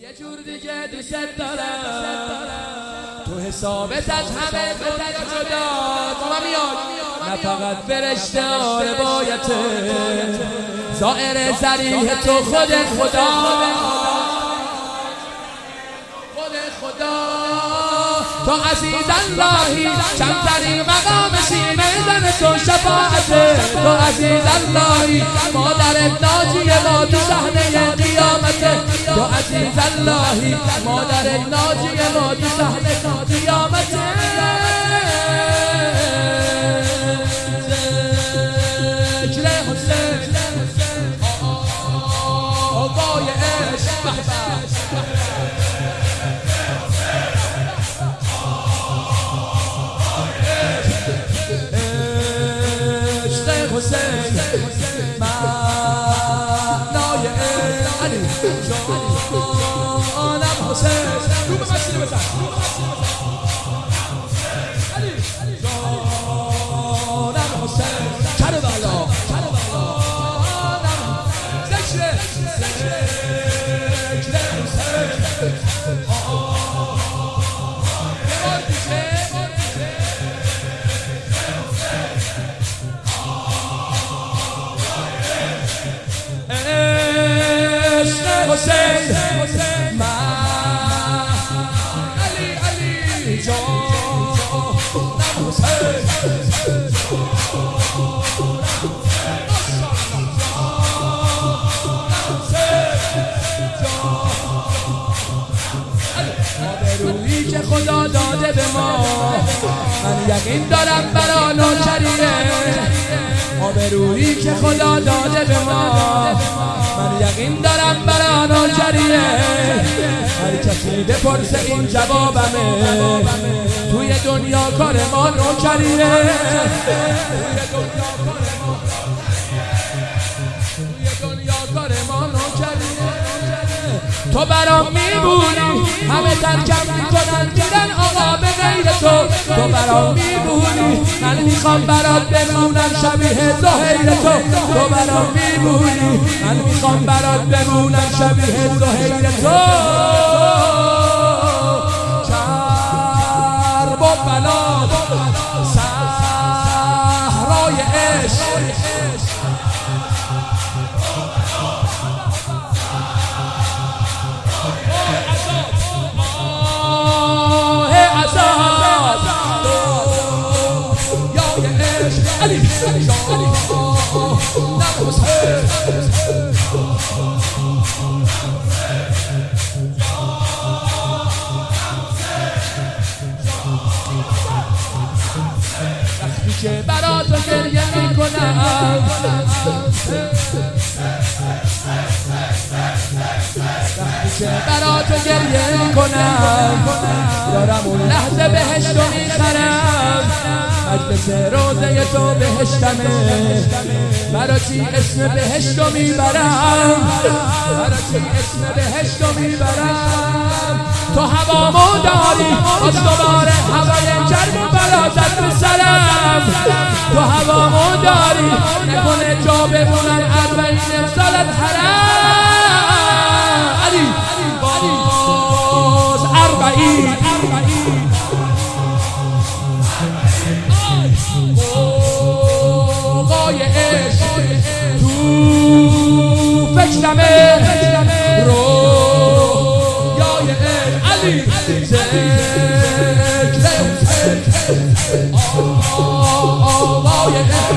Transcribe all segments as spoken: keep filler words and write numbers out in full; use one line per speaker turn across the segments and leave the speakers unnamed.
یه جور دیگه دوست دارم تو حسابت از همه دنیا جدا ما میاد نه فقط فرشته ها روایته ظاهر ذریح تو خود خدا خود خدا تو عزیز اللهی کمترین مقام سینه زن تو شفاعته تو عزیز اللهی مادرت ناجی ما تو صحنه قیامته تو عزیز اللهی مادرت ناجی ما تو صحنه قیامته ذکر حسین آقای عشق حسین معنای علی جانم حسین رو به مسیح بزن علی جانم حسین کربلا جانم ذکر ذکر حسین حسین من علی علی جانم حسین آبرویی که خدا داده به ما من یقین دارم برا نوکریه آبرویی که خدا داده به ما من یقین دارم برا نوکریه هر کسی بپرسه این جوابمه توی دنیا کار ما نوکریه توی دنیا کار ما نوکریه تو برام میبونی همه ترکم میکنن میرن آقا به غیر تو تو برام میبونی من میخوام برات بمونم شبیه زهیر تو تو برام میبونی من میخوام برات بمونم شبیه زهیر تو کرب و بلا صحرای عشق علی جانم حسین وقتی که برا تو گریه میکنم وقتی که برا تو گریه میکنم دارم اون لحظه بهشتو میخرم مجلس روزه تو بهشتمه براتی اسم بهشتو میبرم براتی اسم بهشتو میبرم تو هوامو داری از دوباره هوای گرم و برازت به سرم تو هوامو داری نکنه جا بمونن اربعین امسالت حرم علی باز اربعین آقای عشق تو فکرمه رویای عشق علی ذکر حسین آقای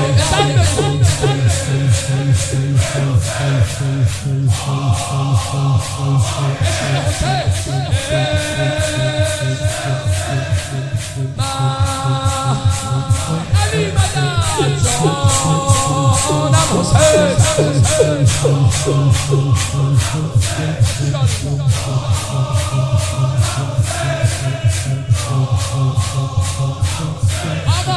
علی مدد جانم حسین آقا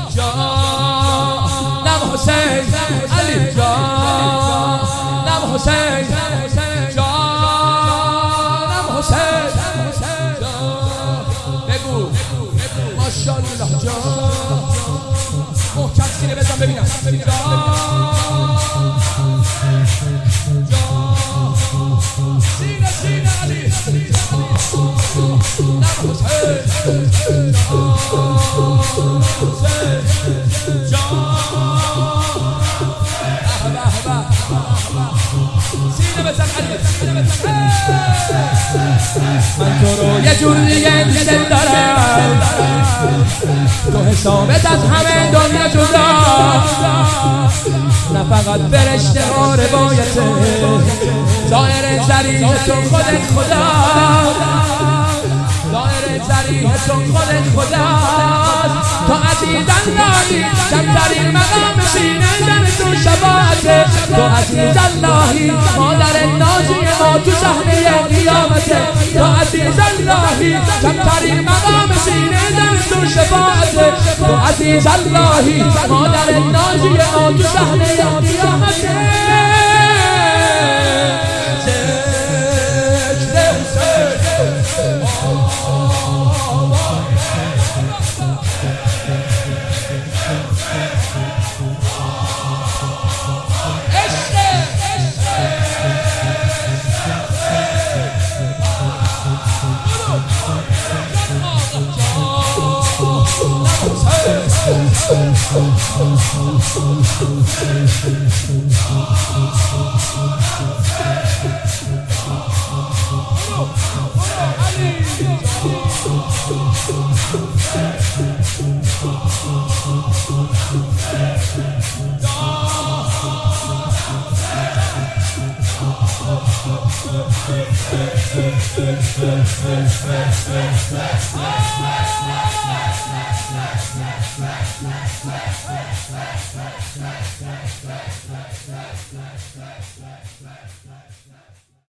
جانم حسین علی جانم حسین جانم حسین بگو ماشاءالله جان محکم سینه بزن ببینم سینه سینه علی من تو رو یه جور دیگه دل دارم، تو حسابت از همه دنیا جدا، نه فقط فرشته ها روایته، ظاهر ذریح تو خودت خدا، ظاهر ذریح تو خودت خدا، تو عزیز اللهی کمترین مقام سینه در تو شفاعته، تو عزیز اللهی مادر نازی ما تو صحنه قیامته، تو عزیز اللهی کمترین مقام سینه در تو شفاعته، تو عزیز اللهی مادر نازی ما تو صحنه قیامته.